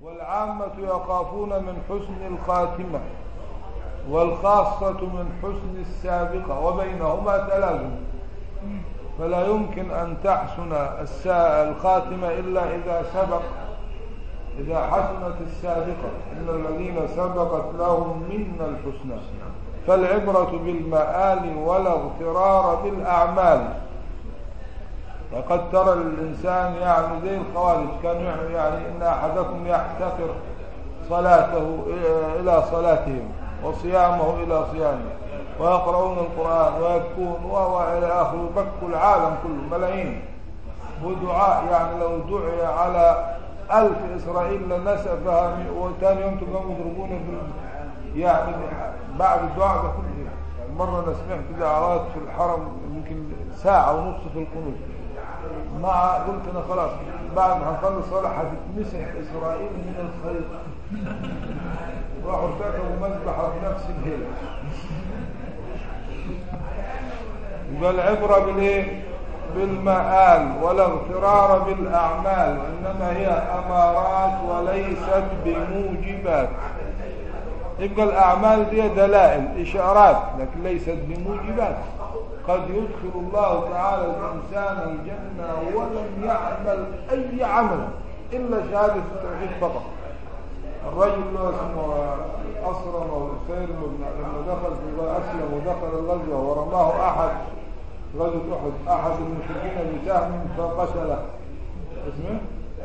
والعامة يخافون من حسن الخاتمة والخاصة من حسن السابقة، وبينهما تلازم، فلا يمكن أن تحسن الخاتمة إلا إذا حسنت السابقة، إن الذين سبقت لهم منا الحسنى. فالعبرة بالمآل ولا اغترار بالأعمال. وقد ترى الإنسان يعني زي الخوارج كانوا يعني إن أحدكم يحتقر صلاته إلى صلاتهم وصيامه إلى صيامه ويقرؤون القرآن ويبكون وإلى آخره، بكوا العالم كله ملايين، ودعاء يعني لو دعي على 1000 إسرائيل لنسفها، وثاني يوم تقوم يضربون يعني بعد الدعاء ده كله. يعني مرة أنا سمعت دعوات في الحرم يمكن ساعة ونص في القنوت، قلت أنا خلاص بعد ما هنخلص صلاة هتتمسح إسرائيل من الخيط. راحوا ارتكبوا مذبحة في نفس الهيلة. يبقى العبرة بالإيه؟ بالمآل ولا اغترار بالأعمال، وإنما هي أمارات وليست بموجبات. يبقى الأعمال دي دلائل إشارات لكن ليست بموجبات. قد يدخل الله تعالى الإنسان الجنة ولم يعمل أي عمل إلا شهادة التوحيد فقط. الرجل له اسمه أصرم أو سيرم لما دخل في أسلم ودخل الغزوة ورماه أحد غزوة أحد المشركين بسهم فقتله اسمه،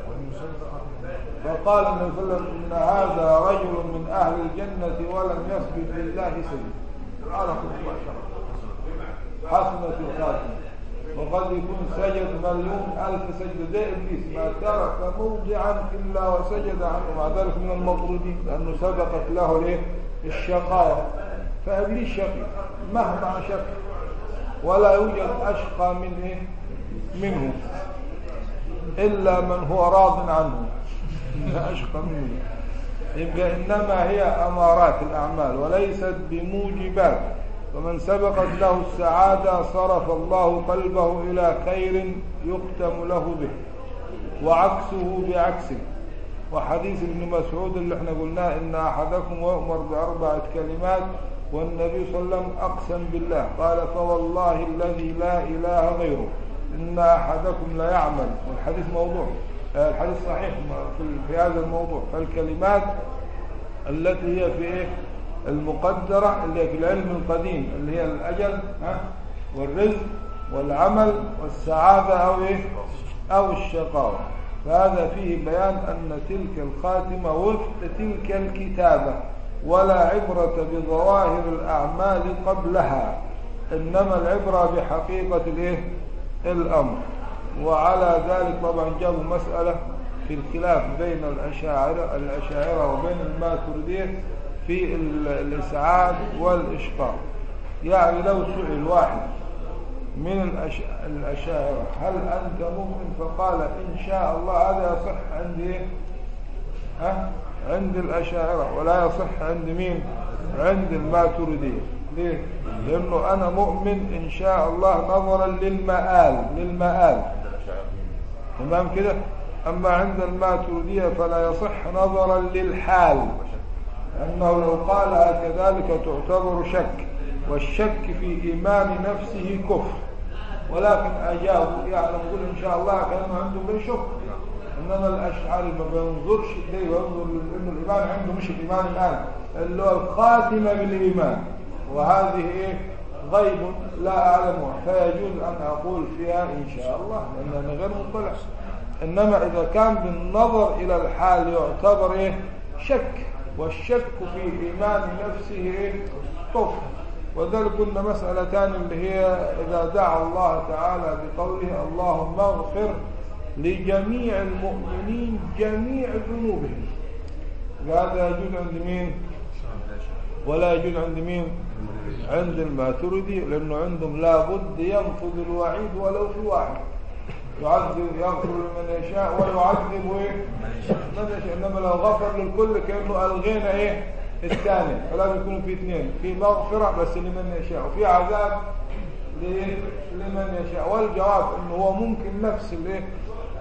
فقال النبي صلى الله عليه وسلم إن هذا رجل من أهل الجنة ولم يسجد لله سجد. على خطوة حسنة الخاتمة. وقد يكون سجد 1,000,000 سجد زي إبليس ما ترك موضعا إلا وسجد عنه، مع ذلك من المطرودين لأنه سبقت له ليه الشقاوة. فإبليس شقي مهما شق، ولا يوجد أشقى منه إلا من هو راض عنه، لا أشقى منه. يبقى إنما هي أمارات الأعمال وليست بموجبات. ومن سبقت له السعادة صرف الله قلبه إلى خير يختم له به، وعكسه بعكسه. وحديث ابن مسعود اللي احنا قلناه إن أحدكم يؤمر ب4 كلمات، والنبي صلى الله عليه وسلم أقسم بالله قال فوالله الذي لا إله غيره إن أحدكم لا يعمل، والحديث موضوع، الحديث صحيح في هذا الموضوع. فالكلمات التي هي في المقدرة اللي هي في العلم القديم اللي هي الأجل والرزق والعمل والسعادة أو الشقاوة. فهذا فيه بيان أن تلك الخاتمة وفق تلك الكتابة، ولا عبرة بظواهر الأعمال قبلها، إنما العبرة بحقيقة الأمر. وعلى ذلك طبعا جابوا مسألة في الخلاف بين الأشاعرة وبين الماتريدية في الإسعاد والإشقاق. يعني لو سئل واحد من الأشاعرة هل أنت مؤمن فقال إن شاء الله، هذا يصح عند عند الأشاعرة ولا يصح عند مين؟ عند الماتريدية. ليه؟ لأنه أنا مؤمن إن شاء الله نظرا للمآل تمام كده. أما عند الماتريدية فلا يصح نظرا للحال، أنه لو قالها كذلك تعتبر شك، والشك في إيمان نفسه كفر. ولكن أجابوا يعني نقول إن شاء الله كانوا عندهم بيشك. إنما الأشعري ما بينظرش ليه، ينظر إنه الإيمان عنده مش الإيمان الآن اللي هو الخاتمة بالإيمان، وهذه غيب لا أعلمه، فيجوز أن أقول فيها إن شاء الله لأننا غير مطلع. إنما إذا كان بالنظر إلى الحال يعتبر شك، والشك في إيمان نفسه كفر. وذلك قلنا مسألتان اللي هي إذا دعا الله تعالى بقوله اللهم اغفر لجميع المؤمنين جميع ذنوبهم، هذا يجوز عند مين؟ ولا يجوز عند مين؟ عند الماتريدي، لأنه عندهم لابد ينفذ الوعيد ولو في واحد. يغفر لمن يشاء ويعذب من يشاء. إنما لو غفر للكل كأنه ألغينا الثاني، فلازم يكون في 2، في مغفرة بس لمن يشاء وفي عذاب لمن يشاء. والجواب انه هو ممكن نفس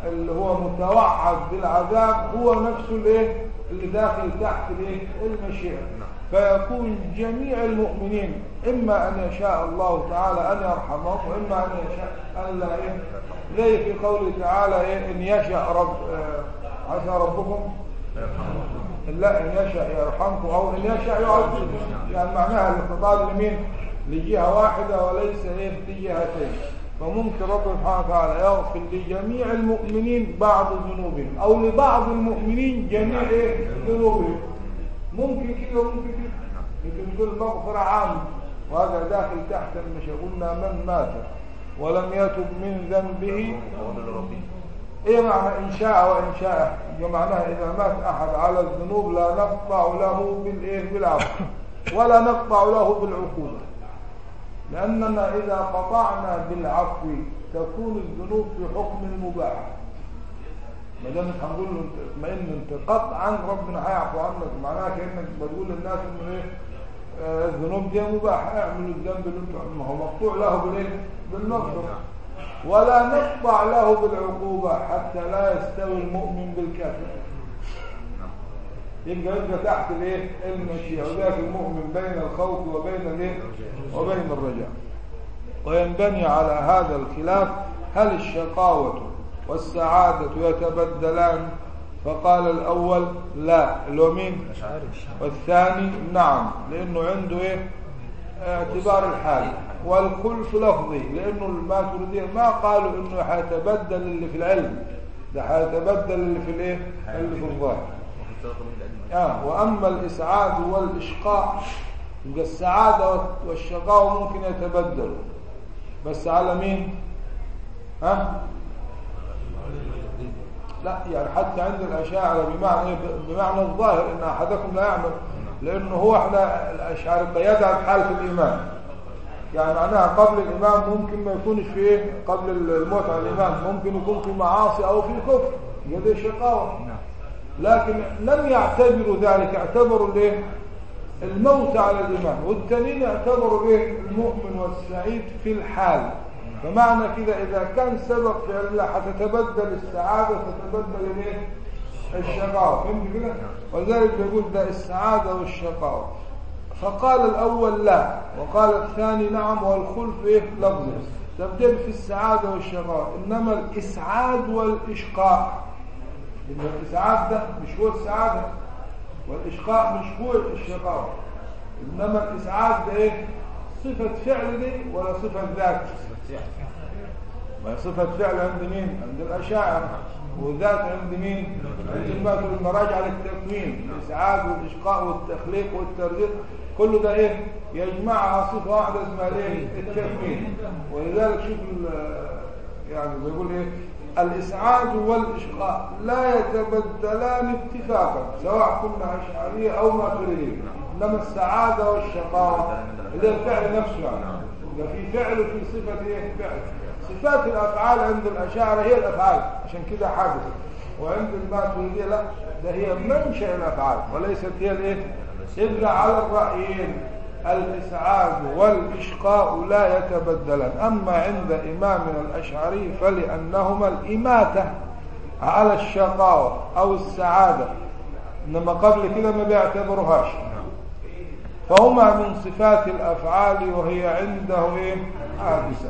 اللي هو متوعد بالعذاب هو نفسه الايه اللي داخل تحت الايه المشيئة. فيكون جميع المؤمنين إما أن يشاء الله تعالى أن يرحمهم، وإما أن يشاء أن لا إيه، زي في قوله تعالى إيه إن يشاء عسى ربكم لا إن يشاء يرحمكم أو إن يشاء يعذبكم، يعني معناها الاقتضاء لمين؟ لجهة واحدة وليس إيه لجهتين. فممكن ربنا سبحانه وتعالى يغفر لجميع المؤمنين بعض ذنوبهم، أو لبعض المؤمنين جميع إيه ذنوبهم. ممكن كده وممكن كده، يمكن تقول مغفرة عامة وهذا داخل تحت المشيئة. قلنا من مات ولم يتب من ذنبه ايه معنى ان شاء وان شاء؟ معناها اذا مات احد على الذنوب لا نقطع له بالايه بالعفو ولا نقطع له بالعقوبة، لاننا اذا قطعنا بالعفو تكون الذنوب في حكم المباح. ما دام هنقول له اطمئن انت قطعا ربنا هيعفو عنك، معناها كانك بتقول للناس انه ايه الذنوب دي مباحه، اعملوا الذنب اللي انتم، ما هو مقطوع له بالايه بالمغفرة. ولا نقطع له بالعقوبة حتى لا يستوي المؤمن بالكافر. يبقى تحت الايه المشيئة، وذاك المؤمن بين الخوف وبين الايه وبين الرجاء. وينبني على هذا الخلاف هل الشقاوة والسعادة يتبدلان؟ فقال الأول لا، اللي هو مين؟ والثاني نعم، لأنه عنده ايه اعتبار الحال. والخلف لفظي، لأنه الماتريدية ما قالوا إنه حيتبدل اللي في العلم، ده حيتبدل اللي في الايه اللي في الظاهر. وأما الإسعاد والإشقاء يبقى السعادة والشقاء ممكن يتبدلوا، بس على مين؟ لا يعني حتى عند الأشاعرة بمعنى الظاهر إن أحدكم لا يعمل، لأنه هو احنا الأشاعرة يدعى حال في الإيمان، يعني معناها قبل الإيمان ممكن ما يكونش في إيه قبل الموت على الإيمان، ممكن يكون في معاصي أو في كفر، هذه شقاوة. لكن لم يعتبروا ذلك، اعتبروا الايه الموت على الإيمان، والتانيين اعتبروا الايه المؤمن والسعيد في الحال. فمعنى كده إذا كان سبق في الله حتتبدل السعادة فتتبدل الايه الشقاوة، فهمت كده؟ ولذلك بيقول ده السعادة والشقاوة. فقال الأول لا، وقال الثاني نعم، والخلف ايه لفظي تبدل في السعادة والشقاوة. إنما الإسعاد والإشقاء، إن الإسعاد ده مش هو السعادة، والإشقاء مش هو الشقاوة. إنما الإسعاد ده إيه؟ صفة فعل دي ولا صفة ذات؟ ما هي صفة فعل عند مين؟ عند الأشاعرة. وذات عند مين؟ عند الماتريدية. المراجعة للتكوين، الإسعاد والإشقاء والتخليق والترزيق كله ده إيه؟ يجمعها صفة واحدة اسمها إيه؟ التكوين. ولذلك شوف يعني بيقول إيه؟ الإسعاد والإشقاء لا يتبدلان اتفاقا سواء كنا أشعرية أو ماتريدية. إنما السعادة والشقاوة اللي الفعل نفسه، يعني في فعل وفي صفة إيه؟ فعل. صفات الأفعال عند الأشاعرة هي الأفعال، عشان كده حادثة. وعند الماتريدية لا، ده هي منشأ الأفعال وليست هي الإيه؟ إلا على الرأيين الإسعاد والإشقاء لا يتبدلان. أما عند إمامنا الأشعري فلأنهما الإماتة على الشقاوة أو السعادة، إنما قبل كده ما بيعتبرهاش، فهما من صفات الأفعال وهي عنده إيه؟ حادثة.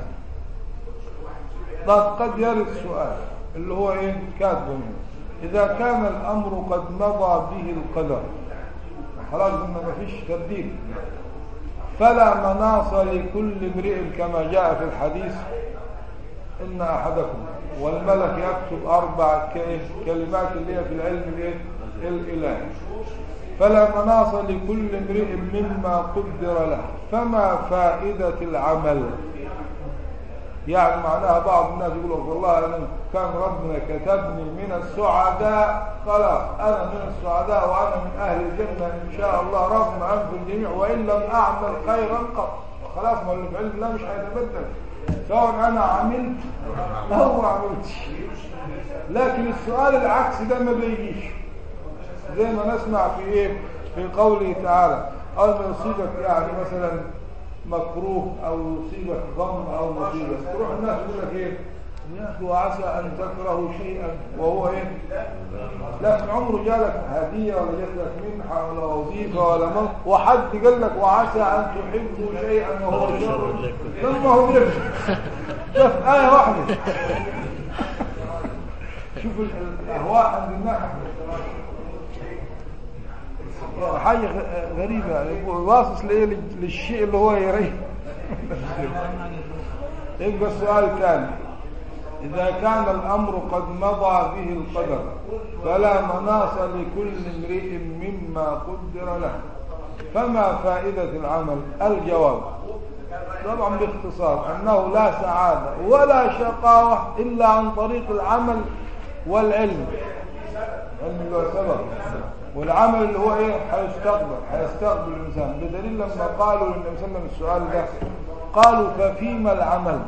قد يرد سؤال اللي هو إيه؟ كاتبه إذا كان الأمر قد مضى به القدر، خلاص إنه ما فيش تبديل، فلا مناص لكل امرئ كما جاء في الحديث إن أحدكم والملك يكتب 4 كلمات اللي هي في العلم الإلهي، فلا مناص لكل امرئ مما قدر له، فما فائدة العمل؟ يعني معناها بعض الناس يقولوا والله أنا كان ربنا كتبني من السعداء، خلاص أنا من السعداء وأنا من أهل الجنة إن شاء الله رغم أنف الجميع، وإن لم أعمل خيرا قط، خلاص ما اللي في علم الله مش هيتبدل سواء أنا عملت أو ما عملتش. لكن السؤال العكس ده ما بيجيش، زي ما نسمع في إيه في قوله تعالى أول ما يصيبك يعني مثلا مكروه او يصيبك ضم او مصيبه، تروح الناس يقول لك ايه يا أخي وعسى أن تكرهوا شيئا وهو إيه؟ لكن عمره جالك هدية ولا جالك منحة ولا وظيفة ولا من وحد قال لك وعسى أن تحبوا شيئا وهو شر لما هو لك شوف آية واحدة. شوف الأهواء عند الناس حاجة غريبة يعني واصص لإيه للشيء اللي هو يريه. يبقى السؤال الثاني إذا كان الأمر قد مضى به القدر فلا مناص لكل امرئ مما قدر له فما فائدة العمل؟ الجواب طبعا باختصار أنه لا سعادة ولا شقاوة إلا عن طريق العمل والعلم. علم اللي هو سبب والعمل اللي هو ايه هيستقبل الإنسان، بدليل لما قالوا للنبي صلى الله عليه وسلم السؤال ده قالوا ففيما العمل؟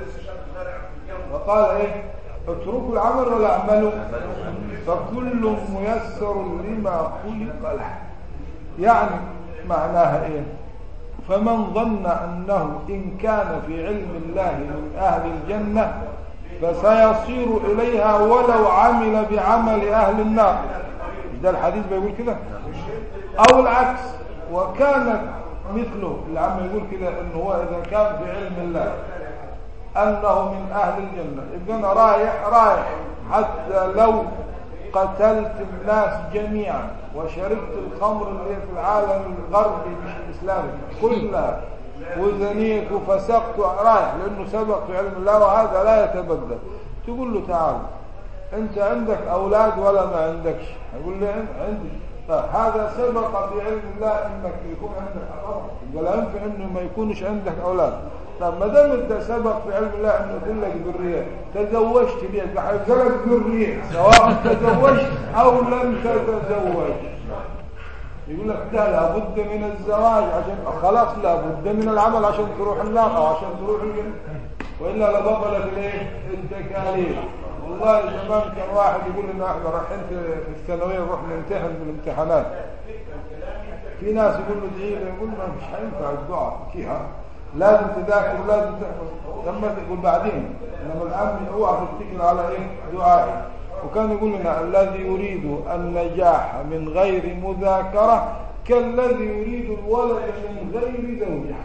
وقال ايه؟ اتركوا العمل ولا اعملوا؟ فكل ميسر لما خلق له. يعني معناها ايه؟ فمن ظن انه ان كان في علم الله من اهل الجنة فسيصير اليها ولو عمل بعمل اهل النار، ده الحديث بيقول كده، او العكس وكانت مثله اللي عم يقول كده انه هو اذا كان في علم الله انه من اهل الجنة يبقى انا رايح حتى لو قتلت الناس جميعا وشربت الخمر اللي في العالم الغربي مش الاسلامي كلها وزنيت وفسقت رايح لانه سبق في علم الله وهذا لا يتبدل. تقول له تعال انت عندك اولاد ولا ما عندكش؟ يقول لي عندي. طيب هذا سبق في علم الله انك يكون عندك اولاد ولا ينفع انه ما يكونش عندك اولاد؟ طب ما دام انت سبق في علم الله انه يقول لك ذريه تزوجت ليه؟ هيقول لك ذريه سواء تزوجت او لم تتزوج. يقول لك ده لابد من الزواج عشان خلاص لابد من العمل عشان تروح النار او عشان تروح الجنه والا لبطلت الايه؟ التكاليف. والله زمان كان واحد يقول لنا احنا رايحين في الثانويه نروح نمتحن بالامتحانات، في ناس يقول له ادعي له، يقول له مش هينفع الدعاء فيها لازم تذاكر ولازم تحفظ لما تقول بعدين، انما الان اوعى تفتكر على ايه؟ دعاء. وكان يقول لنا الذي يريد النجاح من غير مذاكره كالذي يريد الولد من غير زوجه.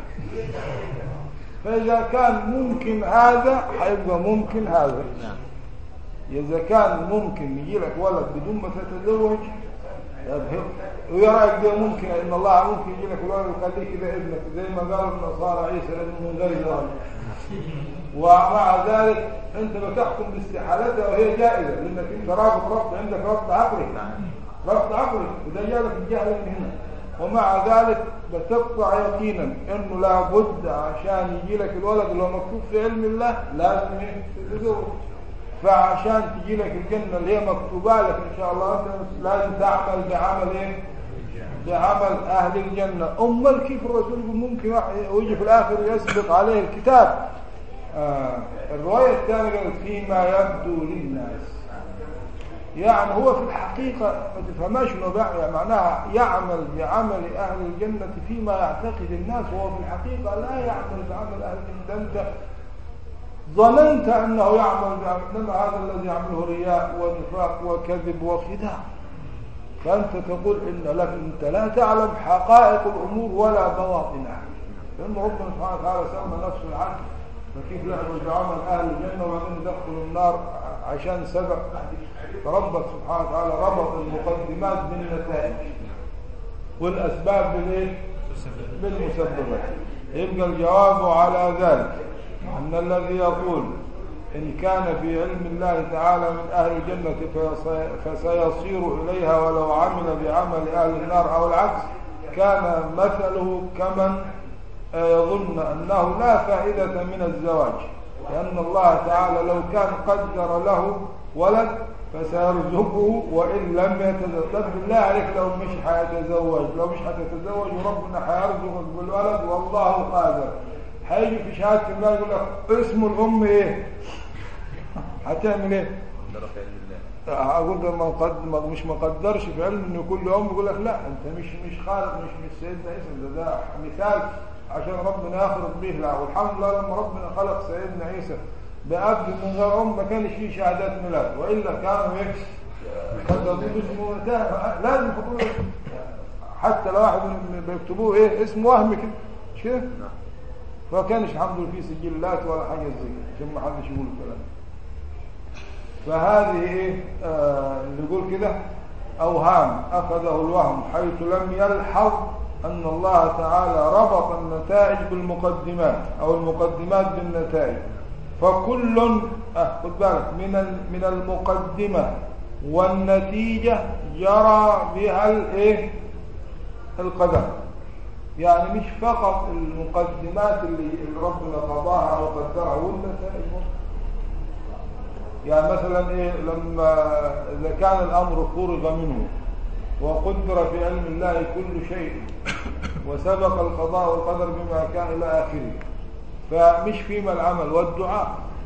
فاذا كان ممكن هذا هيبقى ممكن هذا. إذا كان ممكن يجي لك ولد بدون ما تتزوج ويا رأيك ده ممكن إن الله ممكن يجي لك ولد ويخليه كده ابنك زي ما قالوا النصارى عيسى ابن من غير زوج، ومع ذلك أنت بتحكم باستحالتها وهي جائزة لأنك أنت رابط عندك ربط عقلي وده جالك الجهل من هنا، ومع ذلك بتقطع يقينا إنه لابد عشان يجي لك الولد اللي هو مكتوب في علم الله لازم تتزوج. فعشان تجي لك الجنة اللي هي مكتوبة لك إن شاء الله لازم تعمل بعمل إيه؟ بعمل أهل الجنة. أمال كيف الرسول يقول ممكن ويجي في الآخر يسبق عليه الكتاب؟ الرواية الثانية قالت فيما يبدو للناس، يعني هو في الحقيقة ما تفهماش يعني معناها يعمل بعمل أهل الجنة فيما يعتقد الناس، وهو في الحقيقة لا يعمل بعمل أهل الجنة. ظننت أنه يعمل إنما هذا الذي يعمله رياء ونفاق وكذب وخداع. فأنت تقول إن لك أنت لا تعلم حقائق الأمور ولا بواطنها، لأن ربنا سبحانه وتعالى سمى نفسه العدل، فكيف يعمل بعمل أهل الجنة وبعدين يدخل النار عشان سبق؟ فربك سبحانه وتعالى ربط المقدمات بالنتائج والأسباب بالمسببات. يبقى الجواب على ذلك أن الذي يقول إن كان في علم الله تعالى من أهل الجنة فسيصير إليها ولو عمل بعمل أهل النار أو العكس كان مثله كمن يظن أنه لا فائدة من الزواج، لأن الله تعالى لو كان قدر له ولد فسيرزقه وإن لم يتزوج. بالله عليك لو مش هتتزوج وربنا هيرزقك بالولد والله قادر، هيجي في شهادة الله يقول لك اسم الأم إيه؟ هتعمل إيه؟ أقول ده مش مقدرش في علم إنه كل أم يقول لك لا أنت مش خالق مش سيدنا عيسى، ده مثال عشان ربنا يخرج به. لا والحمد لله لما ربنا خلق سيدنا عيسى بأب من غير أم ما كانش فيه شهادات ميلاد، وإلا كانوا كتبوا اسمه لازم يحطوا حتى لو واحد بيكتبوه اسم وهمي كده مش كده؟ فما كانش الحمد لله فيه سجلات ولا حاجة زي كده عشان ما حدش يقول الكلام. فهذه اللي يقول كده أوهام أخذه الوهم حيث لم يلحظ أن الله تعالى ربط النتائج بالمقدمات أو المقدمات بالنتائج. فكل خد بالك من المقدمة والنتيجة جرى بها القدر. يعني مش فقط المقدمات اللي ربنا قضاها أو قدرها والنتائج. يعني مثلا لما إذا كان الأمر فرغ منه وقدر في علم الله كل شيء وسبق القضاء والقدر بما كان إلى آخره، فمش فيما العمل والدعاء.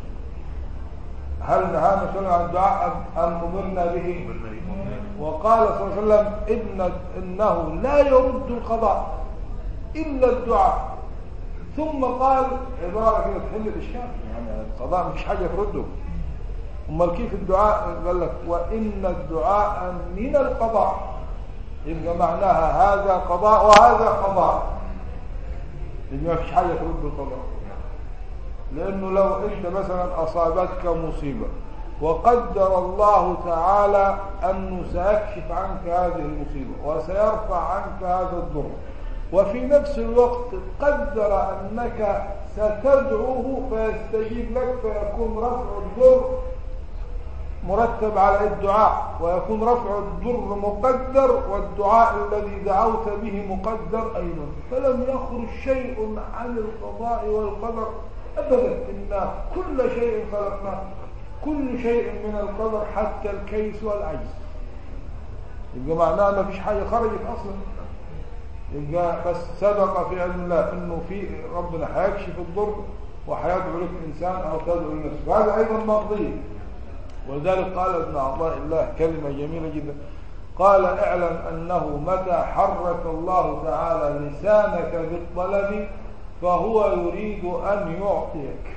هل نهانا مثلا عن الدعاء أم أمرنا به؟ وقال صلى الله عليه وسلم إنه لا يرد القضاء إلا الدعاء. ثم قال عبارة كده تحل الإشكال، يعني القضاء مش حاجة ترده. أمال كيف الدعاء؟ قال لك وإن الدعاء من القضاء، يبقى معناها هذا قضاء وهذا قضاء، لأن ما فيش حاجة ترد القضاء. لأنه لو أنت مثلا أصابتك مصيبة وقدر الله تعالى أنه سيكشف عنك هذه المصيبة وسيرفع عنك هذا الضر، وفي نفس الوقت قدر أنك ستدعوه فيستجيب لك، فيكون رفع الضر مرتب على الدعاء، ويكون رفع الضر مقدر والدعاء الذي دعوت به مقدر أيضا. فلم يخرج شيء عن القضاء والقدر أبدا، إن كل شيء خلقناه، كل شيء من القدر حتى الكيس والعجز. يبقى معناه ما فيش حاجة خرجت أصلا، يبقى بس سبق في علم الله إنه في ربنا حيكشف الضر وحيدعو لك الإنسان أو تدعو لنفسك، هذا أيضا مقضي. ولذلك قال ابن عطاء الله كلمة جميلة جدا، قال اعلم أنه متى حرك الله تعالى لسانك بالطلب فهو يريد أن يعطيك.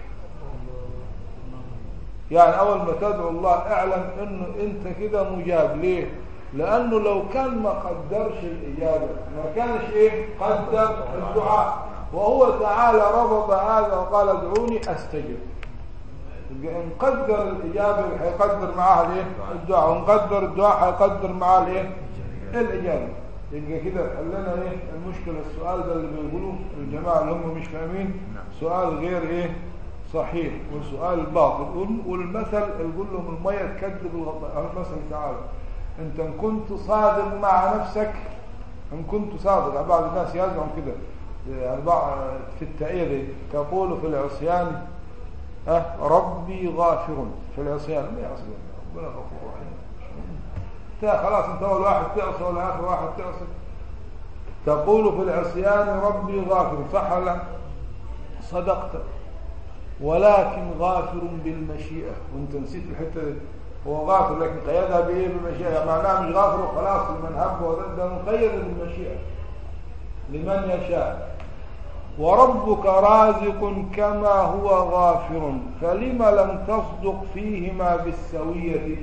يعني أول ما تدعو الله اعلم أنه أنت كده مجاب. ليه؟ لأنه لو كان ما قدرش الإجابة ما كانش قدر الدعاء، وهو تعالى ربط هذا وقال ادعوني أستجب. إن قدر الإجابة هيقدر معها الدعاء، وإن قدر الدعاء هيقدر معها الإجابة. يبقى كده حلنا المشكلة. السؤال ده اللي بيقولوه الجماعة اللي هم مش فاهمين سؤال غير صحيح والسؤال باطل. والمثل يقول لهم المية تكذب الغطاء. المثل تعالى انت ان كنت صادق مع نفسك، ان كنت صادق. بعض الناس يزعم كده يعني في التأية دي تقول في العصيان ربي غافر في العصيان. ما يعصي ربنا غفور رحيم. خلاص انت اول واحد تعصي ولا اخر واحد تعصي. تقول في العصيان ربي غافر، صح ولا صدقت، ولكن غافر بالمشيئة. وانت نسيت الحتة دي. هو غافر لكن قيدها بالمشيئة، معناها مش غافر وخلاص لمن هب وضد، مقيد بالمشيئة لمن يشاء. وربك رازق كما هو غافر، فلما لم تصدق فيهما بالسوية.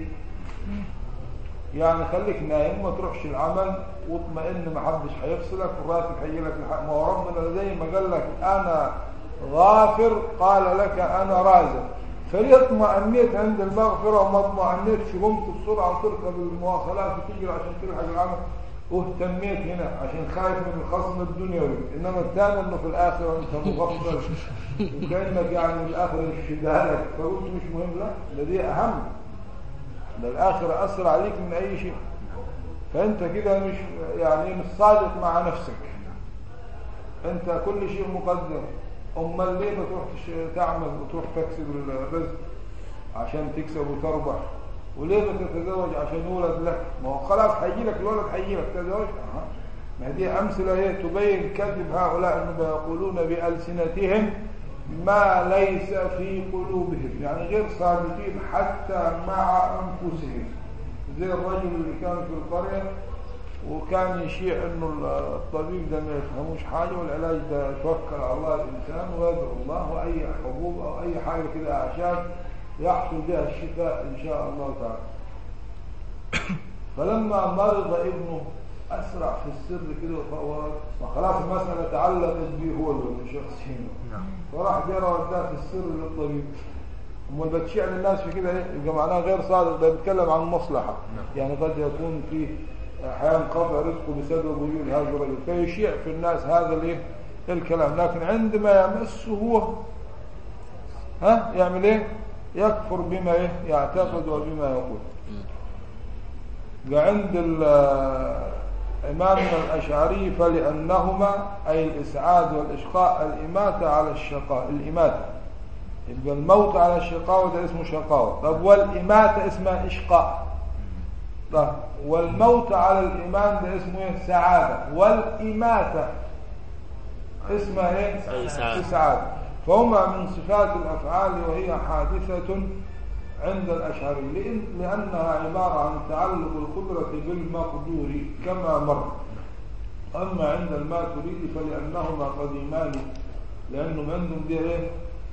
يعني خليك نايم ما تروحش العمل واطمئن ما حدش هيفصلك والراتب هيجي لك الحق. ما هو ربنا زي ما قال لك انا غافر قال لك انا رازق. فليه اطمئنيت عند المغفرة وما اطمئنيتش قمت بسرعة وتركب المواصلات وتجري عشان تلحق العمل واهتميت هنا عشان خايف من الخصم الدنيوي. انما الثاني انه في الاخره انت مغفل وكانك يعني الاخره مش في بالك فقلت مش مهم. لا، دي اهم، ده الاخره اسرع عليك من اي شيء. فانت كده مش يعني مش صادق مع نفسك. انت كل شيء مقدر. امال ليه ما تروحش تعمل وتروح تكسب الرزق عشان تكسب وتربح؟ وليه بتتزوج عشان يولد لك؟ ما هو خلاص هيجي لك الولد، هيجي لك تزوج. ما دي امثله تبين كذب هؤلاء انهم يقولون بالسنتهم ما ليس في قلوبهم، يعني غير صادقين حتى مع انفسهم. زي الرجل اللي كان في القريه وكان يشيع انه الطبيب ده ما يفهموش حاجه، والعلاج ده يتوكل على الله الانسان ويدعو الله، واي حبوب او اي حاجه كده اعشاب يحصل بها الشفاء ان شاء الله تعالى. فلما مرض ابنه اسرع في السر كده، وخلاص المساله تعلقت به هو الشخصين، فراح جرى وداه في السر للطبيب. امال بتشيع للناس في كده ايه؟ يبقى معناها غير صادق، ده بيتكلم عن مصلحه. يعني قد يكون في احيانا قطع رزقه بسبب وجود هذا الرجل، فيشيع في الناس هذا الايه الكلام، لكن عندما يمسه هو يعمل ايه؟ يكفر بما ايه يعتقد وبما يقول. عند إمامنا الأشعري فلأنهما أي الإسعاد والإشقاء الإماتة على الشقاء، الإماتة يبقى الموت على الشقاء وده اسمه شقاوة. طب والإماتة اسمها إشقاء، طب والموت على الإيمان ده اسمه إيه؟ سعادة. والإماتة اسمها إيه؟ إسعاد. فهما من صفات الأفعال وهي حادثة عند الأشعري لأنها عبارة عن تعلق القدرة بالمقدور كما مر. أما عند الماتريدي فلأنهما قديمان، لأنهم عندهم دي إيه؟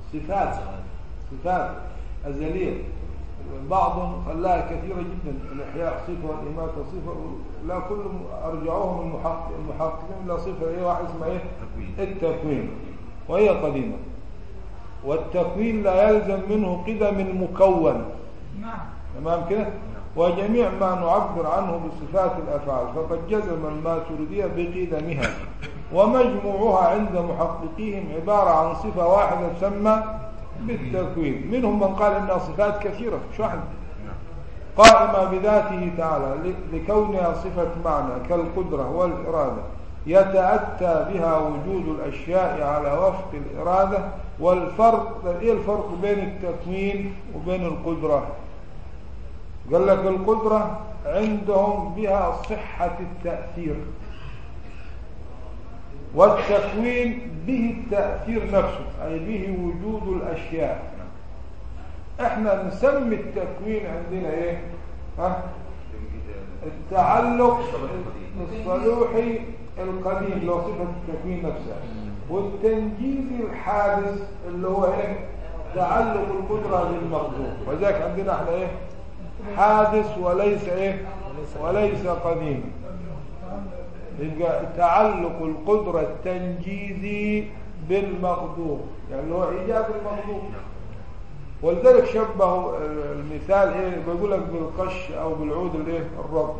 صفات أزلية. بعضهم خلاها كثيرة جدا، الإحياء صفة والإماتة صفة، لا كل أرجعوهم المحققين لا صفة إيه واحد اسمها إيه؟ التكوين، وهي قديمة. والتكوين لا يلزم منه قدم المكون، تمام كده؟ وجميع ما نعبر عنه بصفات الأفعال فقد جزم الماتريدية بقدمها، ومجموعها عند محققيهم عبارة عن صفة واحدة تسمى بالتكوين. منهم من قال إنها صفات كثيرة، مش واحدة، قائمة بذاته تعالى لكونها صفة معنى كالقدرة والإرادة يتأتى بها وجود الأشياء على وفق الإرادة. والفرق إيه الفرق بين التكوين وبين القدرة؟ قال لك القدرة عندهم بها صحة التأثير، والتكوين به التأثير نفسه أي به وجود الأشياء. احنا نسمي التكوين عندنا ايه؟ التعلق الصلوحي القديم لو صفة التكوين نفسها، والتنجيزي الحادث اللي هو ايه؟ تعلق القدرة بالمقدور. وذلك عندنا احنا ايه؟ حادث وليس ايه؟ وليس قديم. يبقى تعلق القدرة التنجيزي بالمقدور، يعني اللي هو ايجاد المقدور. ولذلك شبهوا المثال ايه؟ بيقول لك بالقش او بالعود الايه؟ الربط.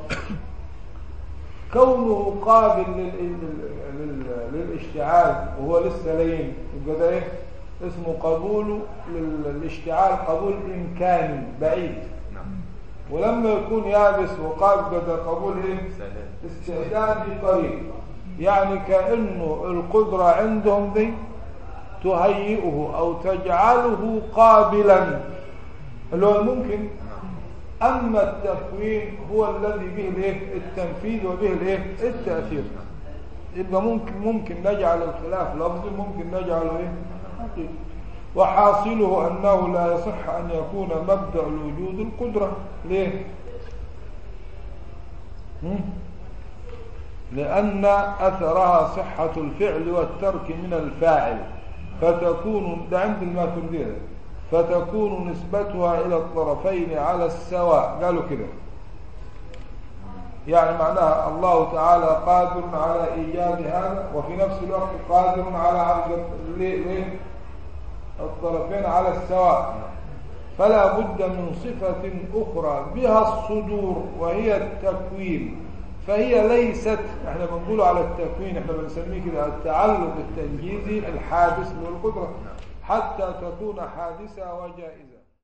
كونه قابل للاشتعال وهو لسه لين، يبقى ده ايه؟ اسمه قبوله للاشتعال قبول امكاني بعيد. ولما يكون يابس وقابل ده قبول ايه؟ استعدادي قريب. يعني كأنه القدرة عندهم دي تهيئه او تجعله قابلا اللي هو الممكن. اما التكوين هو الذي به الايه؟ التنفيذ وبه الايه؟ التأثير. يبقى ممكن نجعل الخلاف لفظي، ممكن نجعله ايه؟ حقيقي. وحاصله انه لا يصح ان يكون مبدأ الوجود القدرة. ليه؟ لان اثرها صحة الفعل والترك من الفاعل، فتكون ده عند الماتريدية فتكون نسبتها الى الطرفين على السواء. قالوا كده، يعني معناها الله تعالى قادر على ايجاد هذا وفي نفس الوقت قادر على عرض الطرفين على السواء. فلا بد من صفة اخرى بها الصدور وهي التكوين، فهي ليست، احنا بنقول على التكوين احنا بنسميه كده التعلق التنجيزي الحادث للقدرة، حتى تكون حادثة وجائزة.